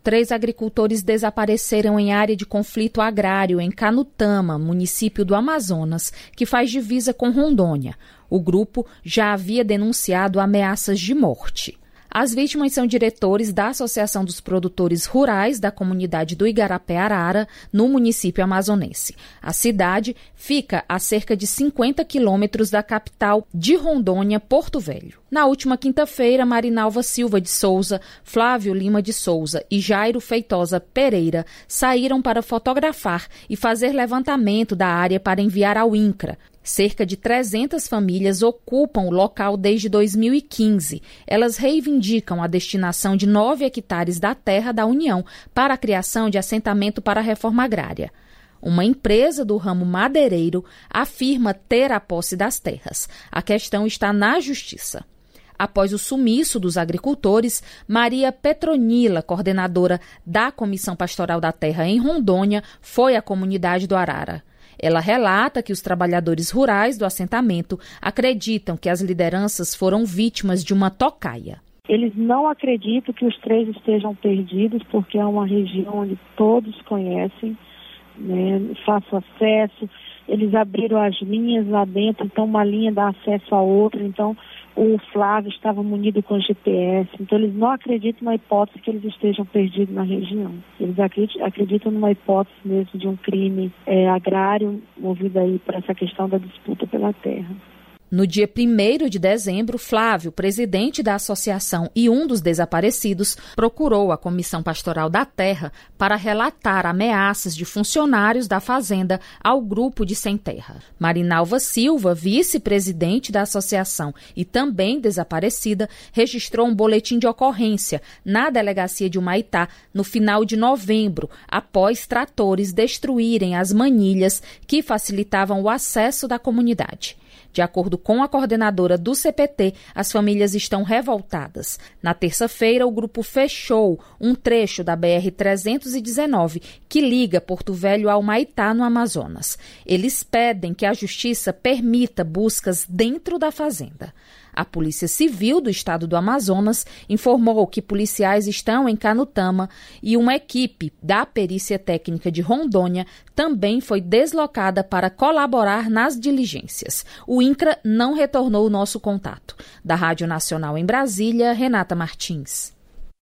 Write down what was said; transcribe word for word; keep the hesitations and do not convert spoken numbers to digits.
Três agricultores desapareceram em área de conflito agrário em Canutama, município do Amazonas, que faz divisa com Rondônia. O grupo já havia denunciado ameaças de morte. As vítimas são diretores da Associação dos Produtores Rurais da comunidade do Igarapé-Arara, no município amazonense. A cidade fica a cerca de cinquenta quilômetros da capital de Rondônia, Porto Velho. Na última quinta-feira, Marinalva Silva de Souza, Flávio Lima de Souza e Jairo Feitosa Pereira saíram para fotografar e fazer levantamento da área para enviar ao INCRA. Cerca de trezentas famílias ocupam o local desde dois mil e quinze. Elas reivindicam a destinação de nove hectares da terra da União para a criação de assentamento para a reforma agrária. Uma empresa do ramo madeireiro afirma ter a posse das terras. A questão está na Justiça. Após o sumiço dos agricultores, Maria Petronila, coordenadora da Comissão Pastoral da Terra em Rondônia, foi à comunidade do Arara. Ela relata que os trabalhadores rurais do assentamento acreditam que as lideranças foram vítimas de uma tocaia. Eles não acreditam que os três estejam perdidos, porque é uma região onde todos conhecem, né, fácil acesso. Eles abriram as linhas lá dentro, então uma linha dá acesso a outra, então o Flávio estava munido com G P S, então eles não acreditam na hipótese que eles estejam perdidos na região. Eles acreditam, acreditam numa hipótese mesmo de um crime é, agrário, movido aí por essa questão da disputa pela terra. No dia primeiro de dezembro, Flávio, presidente da associação e um dos desaparecidos, procurou a Comissão Pastoral da Terra para relatar ameaças de funcionários da fazenda ao grupo de sem terra. Marinalva Silva, vice-presidente da associação e também desaparecida, registrou um boletim de ocorrência na delegacia de Humaitá no final de novembro, após tratores destruírem as manilhas que facilitavam o acesso da comunidade. De acordo com a coordenadora do C P T, as famílias estão revoltadas. Na terça-feira, o grupo fechou um trecho da B R trezentos e dezenove, que liga Porto Velho ao Humaitá, no Amazonas. Eles pedem que a justiça permita buscas dentro da fazenda. A Polícia Civil do Estado do Amazonas informou que policiais estão em Canutama e uma equipe da Perícia Técnica de Rondônia também foi deslocada para colaborar nas diligências. O INCRA não retornou o nosso contato. Da Rádio Nacional em Brasília, Renata Martins.